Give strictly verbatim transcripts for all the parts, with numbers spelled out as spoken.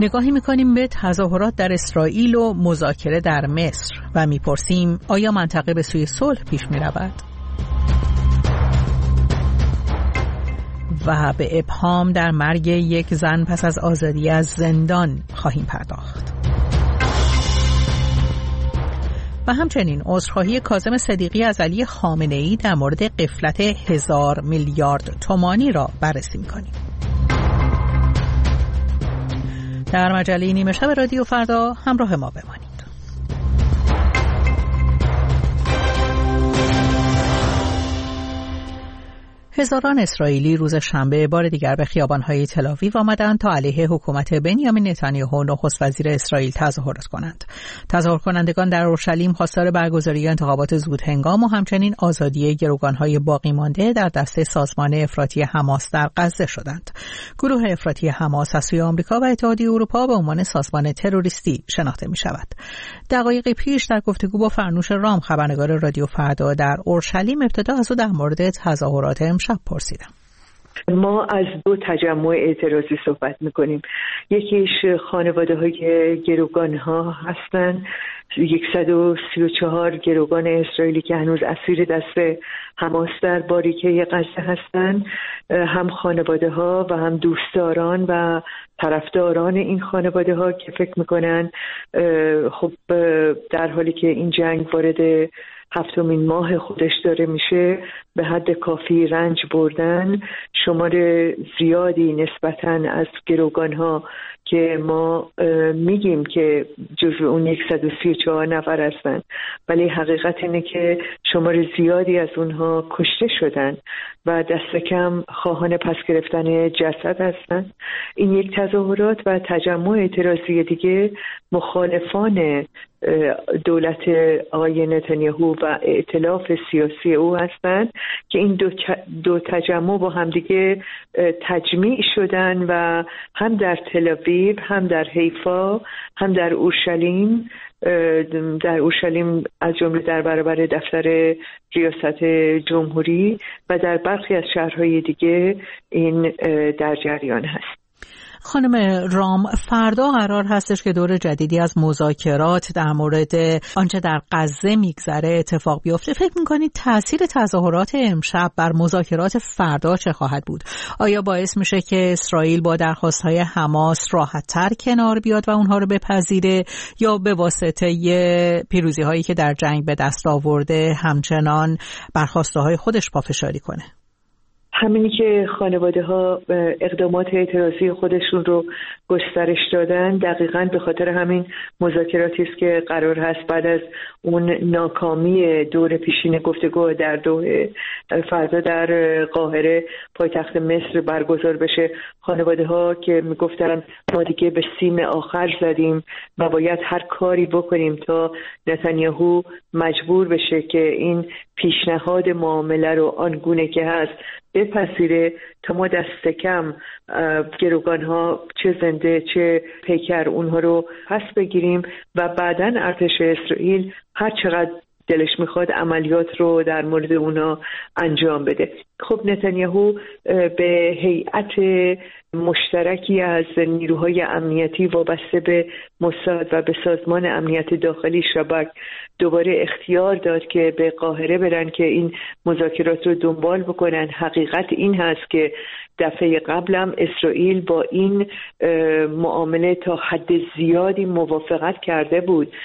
نگاهی میکنیم به تظاهرات در اسرائیل و مذاکره در مصر و میپرسیم آیا منطقه به سوی صلح پیش میرود؟ و به ابهام در مرگ یک زن پس از آزادی از زندان خواهیم پرداخت. و همچنین عذرخواهی کاظم صدیقی از علی خامنه‌ای در مورد غفلت هزار میلیارد تومانی را بررسی می‌کنیم. در مجله نیمه شب رادیو فردا همراه ما بمانید. هزاران اسرائیلی روز شنبه بار دیگر به خیابان‌های تل‌آویو آمدند تا علیه حکومت بنیامین نتانیاهو نخست وزیر اسرائیل تظاهرات کنند. تظاهر کنندگان در اورشلیم خواستار برگزاری انتخابات زودهنگام و همچنین آزادی گروگان‌های باقی مانده در دست سازمان افراطی حماس در غزه شدند. گروه افراطی حماس از سوی آمریکا و اتحادیه اروپا به عنوان سازمان تروریستی شناخته می‌شود. دقایقی پیش در گفتگو با فرنوش رام خبرنگار رادیو فردا در اورشلیم ابتدا از او در مورد تظاهرات شب پرسیدم. ما از دو تجمع اعتراضی صحبت میکنیم. یکیش خانواده های گروگان ها هستن، صد و سی و چهار گروگان اسرائیلی که هنوز اسیر دست حماس در باریکه غزه هستن، هم خانواده ها و هم دوستداران و طرفداران این خانواده ها که فکر میکنن خب در حالی که این جنگ وارد هفتمین ماه خودش داره میشه به حد کافی رنج بردن. شمار زیادی نسبتاً از گروگان ها که ما میگیم که جزو اون صد و سی و چهار نفر هستن، ولی حقیقت اینه که شمار زیادی از اونها کشته شدن و دست کم خواهان پس گرفتن جسد هستن. این یک تظاهرات و تجمع اعتراضی دیگه مخالفان دولت آقای نتانیاهو و ائتلاف سیاسی او هستند که این دو, دو تجمع با همدیگه تجمیع شدن و هم در تل‌آویو، هم در حیفا، هم در اورشلیم در اورشلیم از جمله در برابر دفتر ریاست جمهوری و در برخی از شهرهای دیگه این در جریان هست. خانم رام، فردا قرار هستش که دور جدیدی از مذاکرات در مورد آنچه در غزه میگذره اتفاق بیفته. فکر میکنید تأثیر تظاهرات امشب بر مذاکرات فردا چه خواهد بود؟ آیا باعث میشه که اسرائیل با درخواست‌های حماس راحت‌تر کنار بیاد و اونها رو بپذیره، یا به واسطه پیروزی‌هایی که در جنگ به دست آورده همچنان بر خواسته‌های خودش پافشاری کنه؟ همینی که خانواده ها اقدامات اعتراضی خودشون رو گسترش دادن دقیقاً به خاطر همین مذاکراتی است که قرار هست بعد از اون ناکامی دور پیشین گفتگو در دوحه فردا در قاهره پایتخت مصر برگزار بشه. خانواده ها که میگفتن ما دیگه به سیم آخر زدیم و باید هر کاری بکنیم تا نتانیاهو مجبور بشه که این پیشنهاد معامله رو آنگونه که هست بپذیره تا ما دست کم گروگان ها چه زنده چه پیکر اونها رو پس بگیریم و بعداً ارتش اسرائیل هر چقدر دلش میخواد عملیات رو در مورد اونا انجام بده. خب نتانیاهو به هیئت مشترکی از نیروهای امنیتی وابسته به موساد و به سازمان امنیت داخلی شباک دوباره اختیار داد که به قاهره برن که این مذاکرات رو دنبال بکنن. حقیقت این هست که دفعه قبلم اسرائیل با این معامله تا حد زیادی موافقت کرده بود.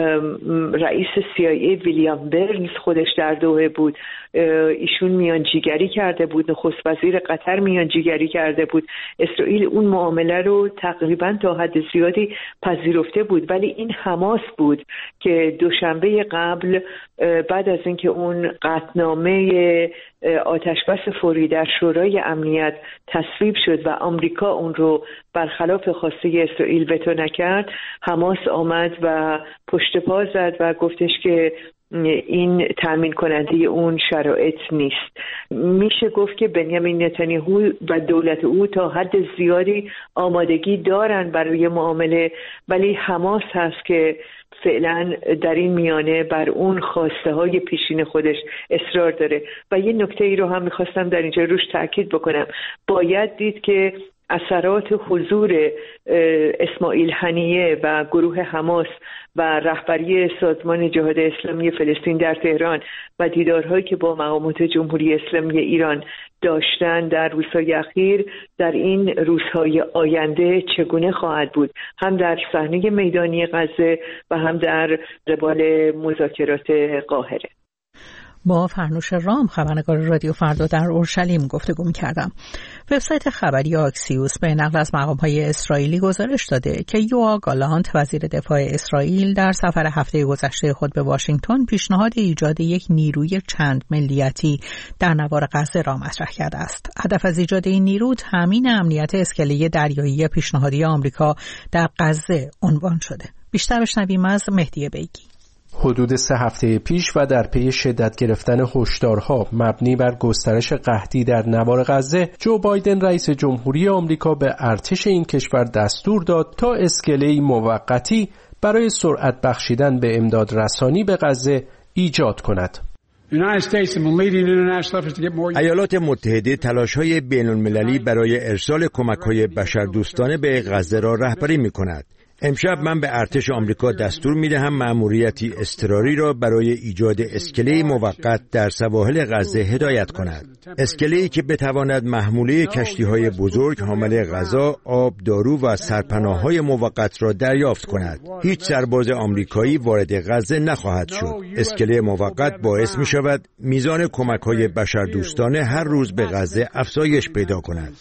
رئیس سی آی ای ویلیام برنز خودش در دوحه بود، ایشون میانجیگری کرده بود، نخست وزیر قطر میانجیگری کرده بود. اسرائیل اون معامله رو تقریبا تا حد زیادی پذیرفته بود، ولی این حماس بود که دوشنبه قبل بعد از اینکه اون قطعنامه آتشبس فوری در شورای امنیت تصویب شد و آمریکا اون رو برخلاف خواسته اسرائیل وتو نکرد، حماس آمد و پشت پا زد و گفتش که این تامین کننده اون شرایط نیست. میشه گفت که بنیامین نتانیاهو و دولت او تا حد زیادی آمادگی دارن برای معامله، ولی حماس هست که فعلا در این میانه بر اون خواسته های پیشین خودش اصرار داره. و یه نکته ای رو هم میخواستم در اینجا روش تاکید بکنم. باید دید که اثرات حضور اسماعیل هنیه و گروه حماس و رهبری سازمان جهاد اسلامی فلسطین در تهران و دیدارهایی که با مقامات جمهوری اسلامی ایران داشتن در روزهای اخیر در این روزهای آینده چگونه خواهد بود، هم در صحنه میدانی غزه و هم در قبال مذاکرات قاهره. با فرنوش رام، خبرنگار رادیو فردا در اورشلیم گفتگو می‌کردم. وبسایت خبری آکسیوس به نقل از مقام‌های اسرائیلی گزارش داده که یوآ گالانت وزیر دفاع اسرائیل در سفر هفته گذشته خود به واشنگتن پیشنهاد ایجاد یک نیروی چند ملیتی در نوار غزه را مطرح کرده است. هدف از ایجاد این نیرو تامین امنیت اسکله دریایی پیشنهادی آمریکا در غزه عنوان شده. بیشتر بشنویم از مهدی بیگی. حدود سه هفته پیش و در پی شدت گرفتن هشدارها مبنی بر گسترش قحطی در نوار غزه، جو بایدن رئیس جمهوری آمریکا به ارتش این کشور دستور داد تا اسکله‌ای موقتی برای سرعت بخشیدن به امداد رسانی به غزه ایجاد کند. ایالات متحده تلاش‌های بین‌المللی برای ارسال کمک‌های بشردوستانه به غزه را رهبری می‌کند. امشب من به ارتش آمریکا دستور می‌دهم مأموریتی اضطراری را برای ایجاد اسکله‌ای موقت در سواحل غزه هدایت کند. اسکله‌ای که بتواند محموله کشتی‌های بزرگ حامل غذا، آب، دارو و سرپناه‌های موقت را دریافت کند. هیچ سرباز آمریکایی وارد غزه نخواهد شد. اسکله موقت باعث می‌شود میزان کمک‌های بشردوستانه هر روز به غزه افزایش پیدا کند.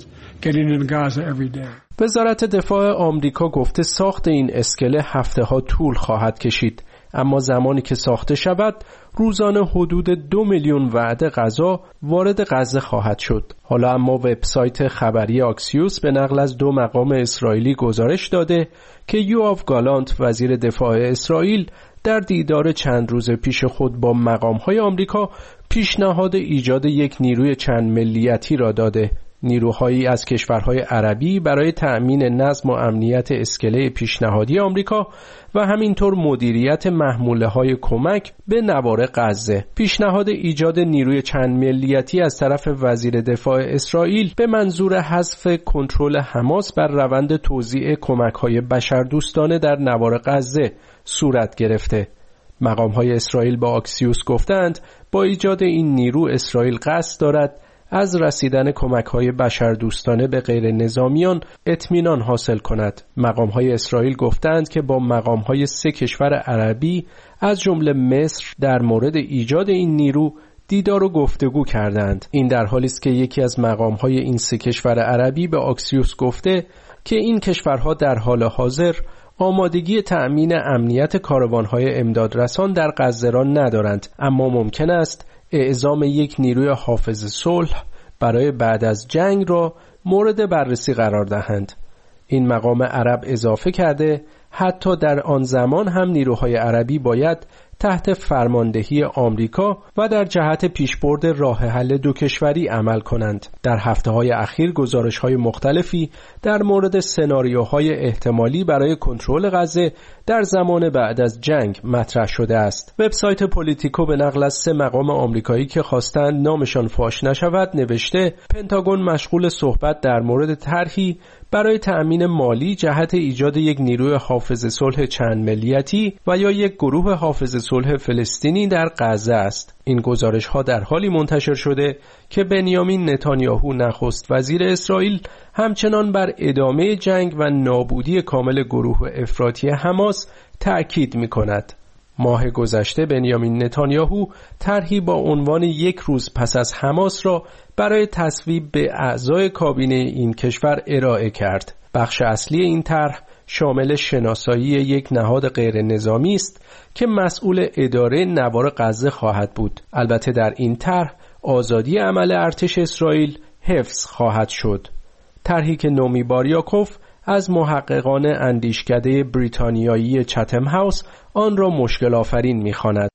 وزارت دفاع آمریکا گفته ساخت این اسکله هفته‌ها طول خواهد کشید، اما زمانی که ساخته شود روزانه حدود دو میلیون وعده غذا وارد غزه خواهد شد. حالا اما وبسایت خبری آکسیوس به نقل از دو مقام اسرائیلی گزارش داده که یوآف گالانت وزیر دفاع اسرائیل در دیدار چند روز پیش خود با مقام‌های آمریکا پیشنهاد ایجاد یک نیروی چند ملیتی را داده. نیروهایی از کشورهای عربی برای تأمین نظم و امنیت اسکله پیشنهادی آمریکا و همینطور مدیریت محموله‌های کمک به نوار غزه. پیشنهاد ایجاد نیروی چند ملیتی از طرف وزیر دفاع اسرائیل به منظور حذف کنترل حماس بر روند توزیع کمک‌های بشردوستانه در نوار غزه صورت گرفته. مقام‌های اسرائیل با آکسیوس گفتند با ایجاد این نیرو اسرائیل قصد دارد از رسیدن کمک‌های بشردوستانه به غیر نظامیان اطمینان حاصل کند. مقام‌های اسرائیل گفتند که با مقام‌های سه کشور عربی از جمله مصر در مورد ایجاد این نیرو دیدار و گفتگو کردند. این در حالی است که یکی از مقام‌های این سه کشور عربی به آکسیوس گفته که این کشورها در حال حاضر آمادگی تأمین امنیت کاروان‌های امدادرسان در غزه را ندارند، اما ممکن است اعزام یک نیروی حافظ صلح برای بعد از جنگ را مورد بررسی قرار دهند. این مقام عرب اضافه کرده حتی در آن زمان هم نیروهای عربی باید تحت فرماندهی آمریکا و در جهت پیشبرد راه حل دو کشوری عمل کنند. در هفته‌های اخیر گزارش‌های مختلفی در مورد سناریوهای احتمالی برای کنترل غزه در زمان بعد از جنگ مطرح شده است. وبسایت پولیتیکو به نقل از سه مقام آمریکایی که خواستند نامشان فاش نشود نوشته پنتاگون مشغول صحبت در مورد طرحی برای تأمین مالی جهت ایجاد یک نیروی حافظ صلح چند ملیتی و یا یک گروه حافظ صلح فلسطینی در غزه است. این گزارش ها در حالی منتشر شده که بنیامین نتانیاهو نخست وزیر اسرائیل همچنان بر ادامه جنگ و نابودی کامل گروه افراطی حماس تأکید می کند. ماه گذشته بنیامین نتانیاهو طرحی با عنوان یک روز پس از حماس را برای تصویب به اعضای کابینه این کشور ارائه کرد. بخش اصلی این طرح شامل شناسایی یک نهاد غیر نظامی است که مسئول اداره نوار غزه خواهد بود. البته در این طرح آزادی عمل ارتش اسرائیل حفظ خواهد شد. طرحی که نومی باریاکوف از محققان اندیشکده بریتانیایی چتم هاوس آن را مشکل آفرین می‌خواند.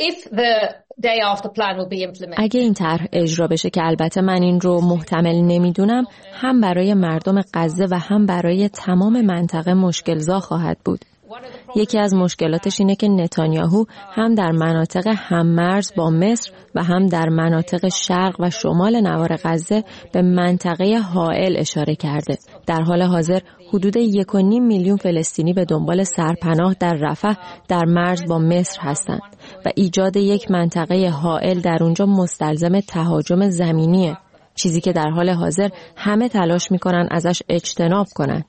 اگه این طرح اجرا بشه که البته من این رو محتمل نمیدونم، هم برای مردم غزه و هم برای تمام منطقه مشکل‌زا خواهد بود. یکی از مشکلاتش اینه که نتانیاهو هم در مناطق هممرز با مصر و هم در مناطق شرق و شمال نوار غزه به منطقه حائل اشاره کرده. در حال حاضر حدود یک و نیم میلیون فلسطینی به دنبال سرپناه در رفح در مرز با مصر هستند و ایجاد یک منطقه حائل در اونجا مستلزم تهاجم زمینیه، چیزی که در حال حاضر همه تلاش میکنن ازش اجتناب کنن.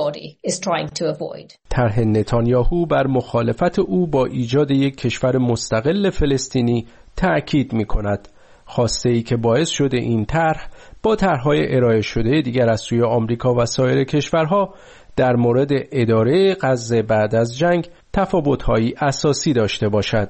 طرح نتانیاهو بر مخالفت او با ایجاد یک کشور مستقل فلسطینی تأکید میکند، خواسته ای که باعث شده این طرح با طرح‌های ارائه شده دیگر از سوی آمریکا و سایر کشورها در مورد اداره غزه بعد از جنگ تفاوت‌هایی اساسی داشته باشد.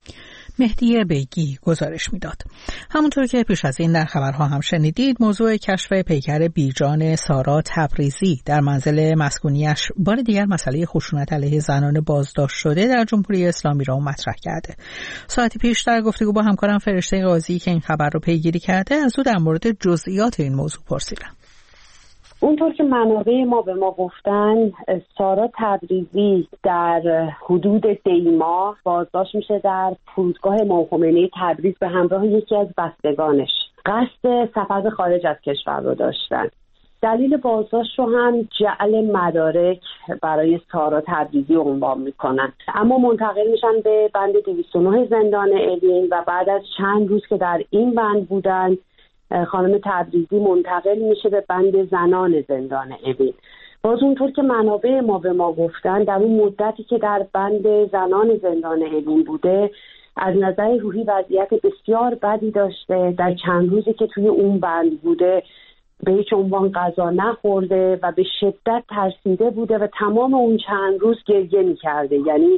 مهدی بیگی گزارش میداد. همونطور که پیش از این در خبرها هم شنیدید، موضوع کشف پیکر بیجان سارا تبریزی در منزل مسکونیش بار دیگر مسئله خشونت علیه زنان بازداشت شده در جمهوری اسلامی را مطرح کرده. ساعتی پیش در گفتگو با همکارم فرشته قاضی که این خبر رو پیگیری کرده، از او در مورد جزئیات این موضوع پرسیدم. اونطور که منابع ما به ما گفتن، سارا تبریزی در حدود دیما بازداشت میشه در فرودگاه امام خمینی تبریز به همراه یکی از بستگانش. قصد سفر به خارج از کشور رو داشتن. دلیل بازداشت رو هم جعل مدارک برای سارا تبریزی عنوان میکنن، اما منتقل میشن به بند دویست و نه زندان اوین و بعد از چند روز که در این بند بودن، خانم تبریزی منتقل میشه به بند زنان زندان اوین. باز اونطور که منابع ما به ما گفتن، در اون مدتی که در بند زنان زندان اوین بوده، از نظر روحی وضعیت بسیار بدی داشته. در چند روزی که توی اون بند بوده به هیچ عنوان غذا نخورده و به شدت ترسیده بوده و تمام اون چند روز گریه میکرده. یعنی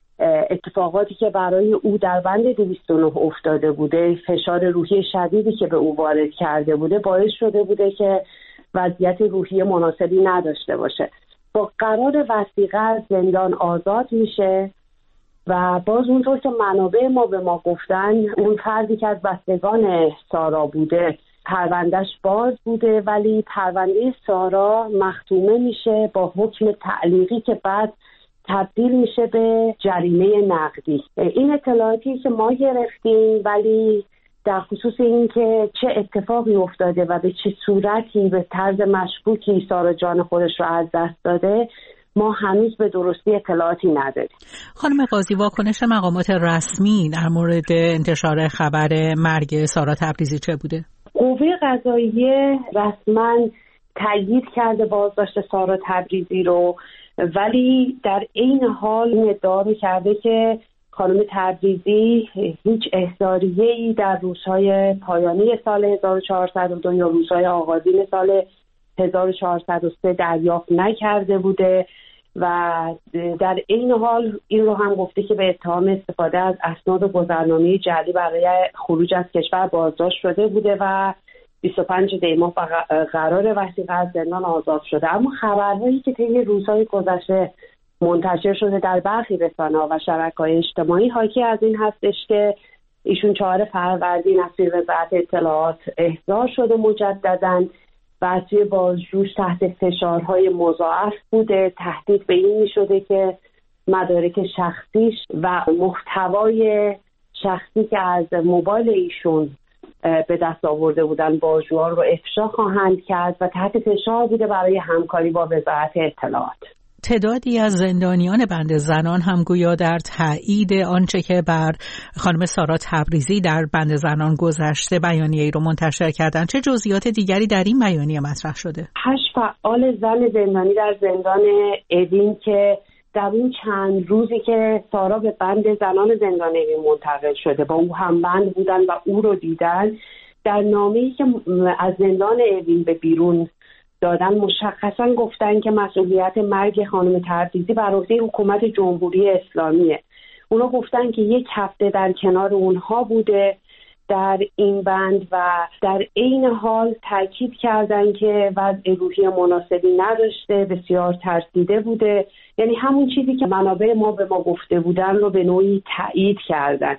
اتفاقاتی که برای او در بند دویست و نه افتاده بوده، فشار روحی شدیدی که به او وارد کرده بوده، باعث شده بوده که وضعیت روحی مناسبی نداشته باشه. با قرار وثیقه از زندان آزاد میشه و باز اونطور که منابع ما به ما گفتن، اون فردی که از بستگان سارا بوده پروندهش باز بوده، ولی پرونده سارا مختومه میشه با حکم تعلیقی که بعد تبدیل میشه به جریمه نقدی. این اطلاعاتی که ما گرفتیم، ولی در خصوص این که چه اتفاقی افتاده و به چه صورتی به طرز مشکوکی سارا جان خودش رو از دست داده، ما هنوز به درستی اطلاعاتی نداریم. خانم قاضی، واکنش مقامات رسمی در مورد انتشار خبر مرگ سارا تبریزی چه بوده؟ قوه قضاییه رسما تایید کرده بازداشت سارا تبریزی رو، ولی در این حال این ادعا رو کرده که خانم تبریزی هیچ احضاریه‌ای در روزهای پایانی سال هزار و چهارصد و دو یا روزهای آغازین سال هزار و چهارصد و سه دریافت نکرده بوده و در این حال این رو هم گفته که به اتهام استفاده از اسناد و گذرنامه جعلی برای خروج از کشور بازداشت شده بوده و بیست و پنج دی ماه قرار وثیقه از زندان آزاد شده. اما خبرهایی که طی روزهای گذشته منتشر شده در برخی رسانه‌ها و شبکه‌های اجتماعی حاکی از این هستش که ایشون چهار فروردین از سوی وزارت اطلاعات احضار شده مجدداً و از سوی بازجوش تحت فشارهای مضاعف بوده. تهدید به این می‌شده که مدارک شخصیش و محتوای شخصی که از موبایل ایشون به دست آورده بودن بازجوها رو افشا خواهند کرد و تحت فشار بوده برای همکاری با وزارت اطلاعات. تعدادی از زندانیان بند زنان هم گویا در تایید آنچه که بر خانم سارا تبریزی در بند زنان گذشته بیانیه‌ای رو منتشر کردند. چه جزئیات دیگری در این بیانیه مطرح شده؟ هشت فعال زن زندانی در زندان اوین که در این چند روزی که سارا به بند زنان زندان اوین منتقل شده با او هم بند بودن و او رو دیدن، در نامه‌ای که از زندان اوین به بیرون دادن مشخصا گفتن که مسئولیت مرگ خانم تبریزی بر عهده حکومت جمهوری اسلامیه. اونا گفتن که یک هفته در کنار اونها بوده در این بند و در عین حال تاکید کردن که وضع روحی مناسبی نداشته، بسیار ترسیده بوده. یعنی همون چیزی که منابع ما به ما گفته بودن رو به نوعی تایید کردن.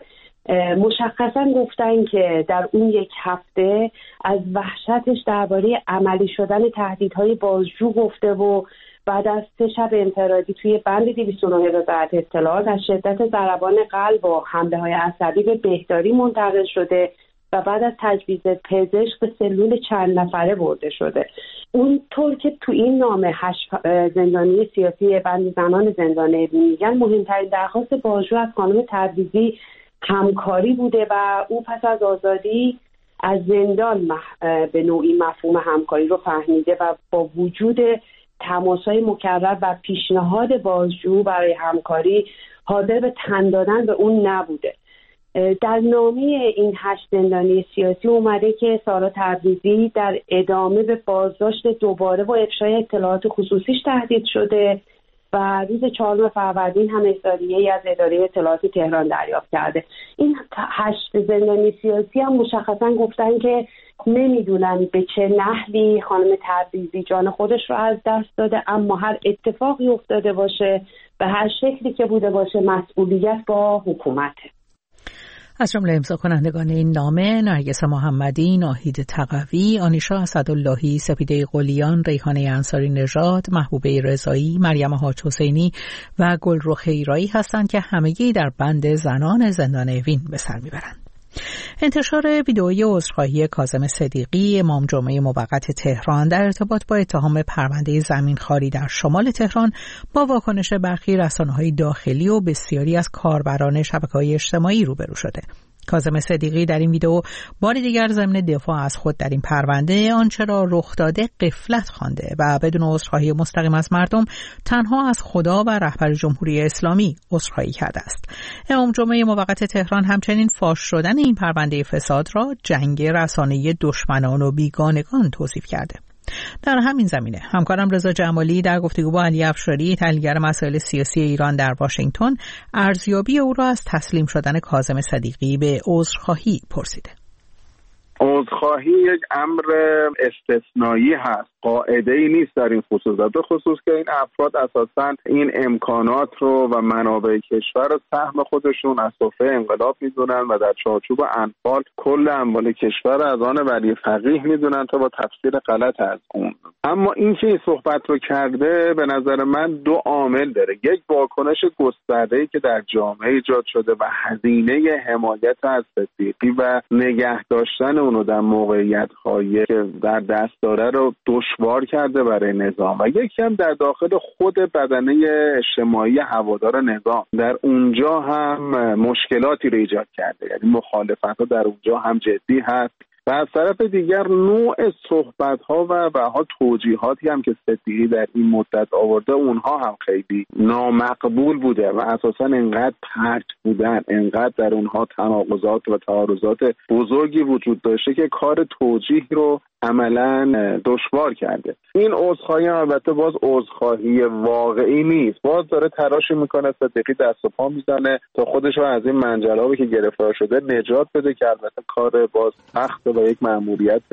مشخصا گفتن که در اون یک هفته از وحشتش درباره عملی شدن تهدیدهای بازجو گفته و بعد از سه شب انفرادی توی بند دویست و نه وزارت اطلاعات از شدت ضربان قلب و حمله‌های عصبی به بهداری منتقل شده و بعد از تجویز پزشک به سلول چند نفره برده شده. اونطور که تو این نامه هشت زندانی سیاسی بند زنان زندان اوین میگن، مهمترین درخواست بازجو از خانم تبریزی همکاری بوده و او پس از آزادی از زندان به نوعی مفهوم همکاری رو فهمیده و با وجود تماس‌های مکرر و پیشنهاد بازجو برای همکاری حاضر به تن دادن به اون نبوده. در نامه این هشت زندانی سیاسی اومده که سارا تبریزی در ادامه به بازداشت دوباره و افشای اطلاعات خصوصیش تهدید شده و روز چهارم فروردین هم احضاریه‌ای از اداره اطلاعات تهران دریافت کرده. این هشت زندانی سیاسی هم مشخصا گفتن که نمیدونن به چه نحوی خانم تبریزی جان خودش رو از دست داده، اما هر اتفاقی افتاده باشه به هر شکلی که بوده باشه مسئولیت با حکومته. از جمله امضا کنندگان این نامه نرگس محمدی، ناهید تقوی، آنیشا اسداللهی، سپیده قلیان، ریحانه انصاری نژاد، محبوبه رضایی، مریم حاج حسینی و گلرخ ایرایی هستند که همگی در بند زنان زندان اوین به سر میبرند. انتشار ویدئوی عذرخواهی کاظم صدیقی، امام جمعه موقت تهران در ارتباط با اتهام پرونده زمینخواری در شمال تهران با واکنش برخی رسانه‌های داخلی و بسیاری از کاربران شبکه‌های اجتماعی روبرو شده. کاظم صدیقی در این ویدئو بار دیگر ضمن دفاع از خود در این پرونده آنچه را رخ داده غفلت خوانده و بدون عذرخواهی مستقیم از مردم تنها از خدا و رهبر جمهوری اسلامی عذرخواهی کرده است. امام جمعه موقت تهران همچنین فاش شدن این پرونده فساد را جنگ رسانه‌ای دشمنان و بیگانگان توصیف کرده. در همین زمینه همکارم رضا جمالی در گفتگو با علی افشاری، تحلیلگر مسائل سیاسی ایران در واشنگتن، ارزیابی او را از تسلیم شدن کاظم صدیقی به عذرخواهی پرسیده. عذرخواهی یک امر استثنایی هست، قاعده‌ای نیست در این خصوص، به خصوص که این افراد اساساً این امکانات رو و منابع کشور رو سهم خودشون از سفره انقلاب میدونن و در چارچوب انفال کل اموال کشور از آن ولی فقیه میدونن تا با تفسیر غلط از اون. اما این که این صحبت رو کرده به نظر من دو عامل داره. یک، واکنش گسترده‌ای که در جامعه ایجاد شده و هزینه حمایت از صدیقی و نگه داشتن اونو در موقعیت‌هایی که در دست داره رو دشوار کرده برای نظام و یکی هم در داخل خود بدنه اجتماعی هوادار نظام در اونجا هم مشکلاتی رو ایجاد کرده، یعنی مخالفت‌ها در اونجا هم جدی هست و از طرف دیگر نوع صحبت‌ها و بها توجیهاتی هم که صدیقی در این مدت آورده اونها هم خیلی نامقبول بوده و اساساً انقدر پرت بودن، انقدر در اونها تناقضات و تعارضات بزرگی وجود داشته که کار توجیه رو عملاً دشوار کرده. این عذرخواهی البته باز عذرخواهی واقعی نیست، باز داره تراشی میکنه، صدیقی دست و پا میزنه تا خودش رو از این منجلابی که گرفتار شده نجات بده که البته کار باز سخت و یک مأموریت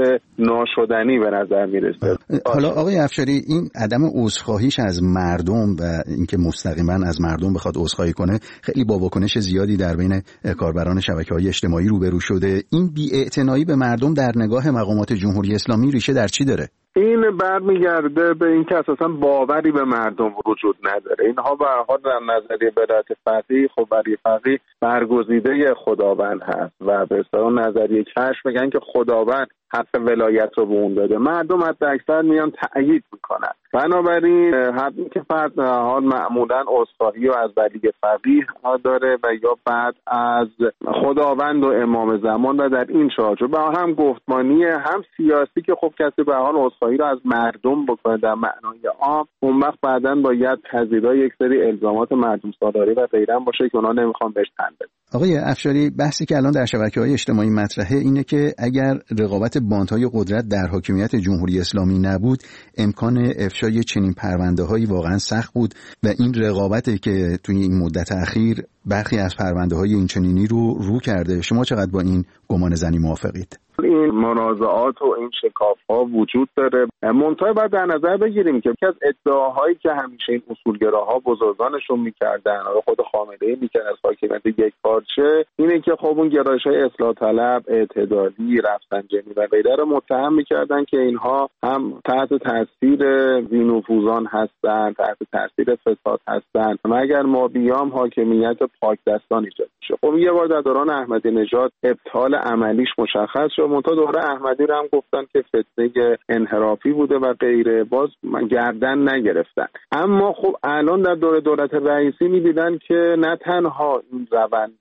ناشدنی به نظر میرسه. حالا آقای افشاری، این عدم عذرخواهیش از مردم و اینکه مستقیما از مردم بخواد عذرخواهی کنه خیلی با واکنش زیادی در بین کاربران شبکه‌های اجتماعی روبرو شده. این بی‌اعتنایی به مردم در نگاه مقامات جمهوری اسلامی ریشه در چی داره؟ این برمیگرده به اینکه اساسا باوری به مردم وجود نداره. اینها به هر حال در نظریه ولایت فقیه، خب برای فقیه برگزیده خداوند هست و به اصطلاح نظریه کشف میگن که خداوند حق ولایت رو به اون داده، مردم حتی اکثر میان تأیید میکنن. بنابراین حتی که فرد حال معمولا عذرخواهی و از ولی فقیه داره و یا بعد از خداوند و امام زمان و در این چارچوب با هم گفتمانی هم سیاسی که خب کسی به حال عذرخواهی رو از مردم بکنه در معنای عام، اون وقت بعداً باید پذیرای یک سری الزامات مردم سالاری و غیره باشه که اونا نمیخوان بهش تن بدن. آقای افشاری، بحثی که الان در شبکه‌های اجتماعی مطرحه اینه که اگر رقابت باندهای قدرت در حاکمیت جمهوری اسلامی نبود، امکان افشای چنین پرونده‌هایی واقعا سخت بود و این رقابتی که توی این مدت اخیر برخی از پرونده‌های این چنینی رو رو کرده. شما چقدر با این گمان زنی موافقید؟ این منازعات و این شکاف‌ها وجود داره. منتها باید در نظر بگیریم که یکی از ادعاهایی که همیشه این اصولگراها بزرگانشون میکردن، خود خامنه‌ای میگه از حاکمیت یک پارچه، اینه که خب اون گرایش‌های اصلاح طلب، اعتدالی، رفسنجانی و غیره رو متهم میکردن که اینها هم تحت تاثیر ذی‌نفوذان هستن، تحت تاثیر فساد هستن، مگر ما بیام حاکمیت پاک دستان ایجاد میشه. خب یه بار در دوران احمدی نژاد ابطال عملیش مشخص شد، منتها دوره احمدی رو هم گفتن که فتنه انحرافی بوده و غیره، باز گردن نگرفتن. اما خب الان در دوره دولت رئیسی می‌دیدن که نه تنها این روند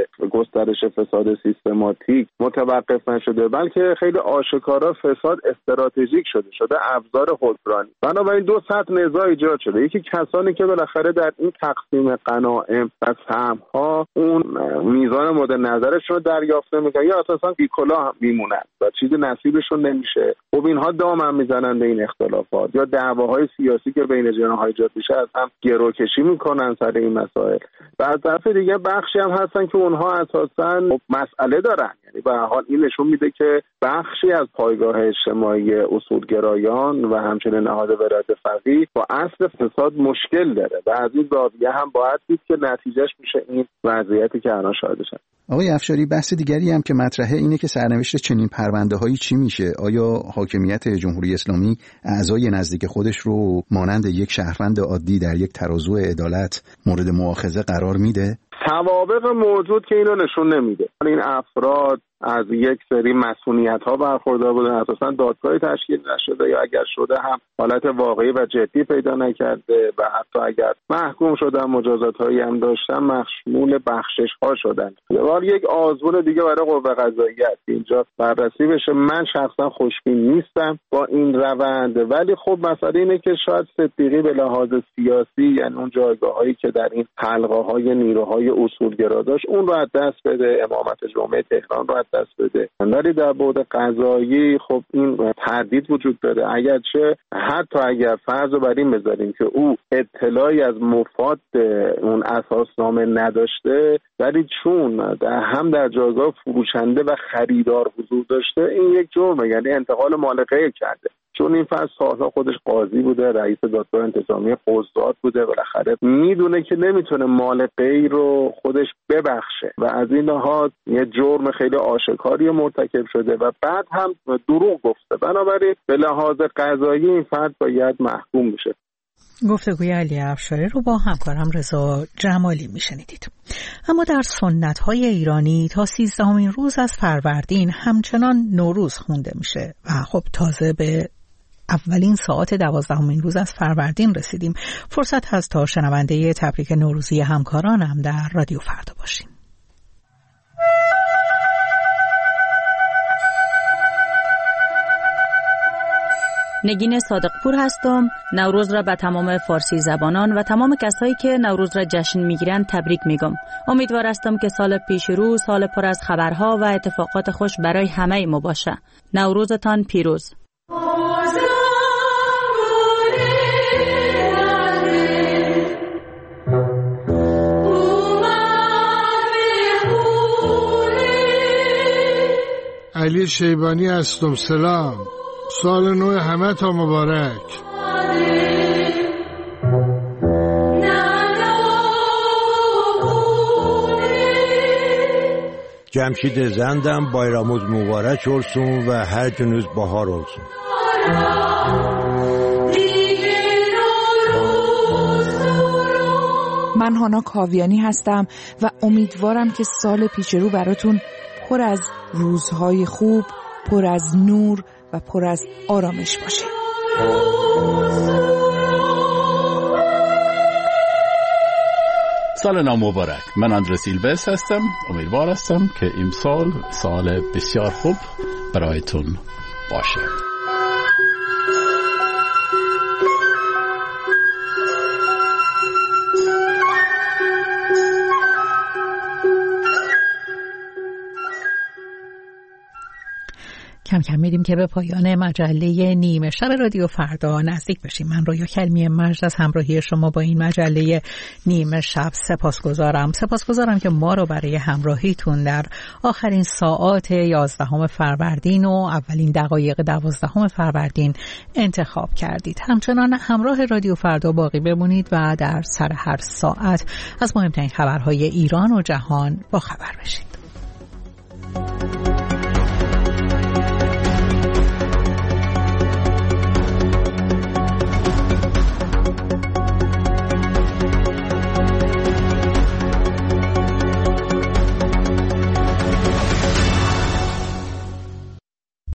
گسترش فساد سیستماتیک متوقف نشده، بلکه خیلی آشکارا فساد استراتژیک شده شده ابزار حکمرانی. بنابراین دو سطح نزاع ایجاد شده. یکی کسانی که بالاخره در این تقسیم غنایم و سهم‌ها اون میزان مورد نظرشون رو دریافت نمی‌کنن یا اساسا بی‌کلاه میمونن و چیزی نصیبشون نمیشه. خب اینها دام هم میزنن به این اختلافات، یا دعواهای سیاسی که بین جناح‌ها ایجاد میشه از هم گروکشی میکنن سر این مسائل. و از طرف دیگه بخشی هم هستن که اونها اساسا مسئله دارن، یعنی به هر حال این نشون میده که بخشی از پایگاه اجتماعی اصولگرایان و همچنین نهاد ولایت فقیه با اصل فساد مشکل داره و از این زاویه هم باید دید که نتیجهش میشه این وضعیتی که الان شاهدشن. آقای افشاری، بحث دیگری هم که مطرحه اینه که سرنوشت چنین پرونده‌هایی چی میشه؟ آیا حاکمیت جمهوری اسلامی اعضای نزدیک خودش رو مانند یک شهروند عادی در یک ترازو عدالت مورد مؤاخذه قرار میده؟ سوابق موجود که اینو نشون نمیده. این افراد از یک سری مسئولیت‌ها برخوردار بودن، اساساً دادگاهی تشکیل نشده یا اگر شده هم حالت واقعی و جدی پیدا نکرده و حتی اگر محکوم شدن مجازات‌هایی هم داشتن مشمول بخشش‌ها شدن. ولی یک آزمون دیگه برای قوه قضاییه است اینجا بررسی بشه. من شخصا خوشبین نیستم با این روند، ولی خب مسئله اینه که شاید صدیقی به لحاظ سیاسی، یعنی اون جایگاه‌هایی که در این حلقه‌های نیروهای اصولگرا داشت، اون رو از دست بده، امامت جمعه تهران رو دست بده. ولی در بعد قضایی خب این تردید وجود داره. اگرچه حتی اگر فرض رو بر این بذاریم که او اطلاعی از مفاد اون اساسنامه نداشته، ولی چون در هم در جایگاه فروشنده و خریدار حضور داشته، این یک جرمه، یعنی انتقال مال غیر کرده. چون این فرد سالها خودش قاضی بوده، رئیس دادگاه انتظامی قضات بوده، بالاخره میدونه که نمیتونه مال غیر رو خودش ببخشه و از این لحاظ یه جرم خیلی آشکاری مرتکب شده و بعد هم دروغ گفته. بنابراین به لحاظ قضایی این فرد باید محکوم بشه. گفتگوی علی افشاری رو با همکارم رضا جمالی میشنیدید. اما در سنت‌های ایرانی تا سیزدهمین روز از فروردین همچنان نوروز خونده میشه و خب تازه به اولین ساعت دوازدهمین روز از فروردین رسیدیم. فرصت هست تا شنونده تبریک نوروزی همکارانم در رادیو فردا باشیم. نگین صادقپور هستم. نوروز را به تمام فارسی زبانان و تمام کسایی که نوروز را جشن میگیرن تبریک میگم. امیدوار هستم که سال پیش رو سال پر از خبرها و اتفاقات خوش برای همه ما باشه. نوروزتان پیروز. علی شیبانی هستم. سلام، سال نو همه تا مبارک. جمشید زندم بایراموز مبارک olsun و هر جنوز بهار olsun. من هانا کاویانی هستم و امیدوارم که سال پیش رو براتون پر از روزهای خوب، پر از نور و پر از آرامش باشه. سال نو مبارک. من اندرس ایلبس هستم. امیدوار هستم که امسال سال بسیار خوب برایتون باشه. کم کم میریم که به پایان مجله نیمه شب رادیو فردا نزدیک بشیم. من رویا کلمی مجد از همراهی شما با این مجله نیمه شب سپاسگزارم. سپاسگزارم که ما رو برای همراهیتون در آخرین ساعات یازدهم فروردین و اولین دقایق دوازدهم فروردین انتخاب کردید. همچنان همراه رادیو فردا باقی بمونید و در سر هر ساعت از مهمترین خبرهای ایران و جهان با خبر بشید.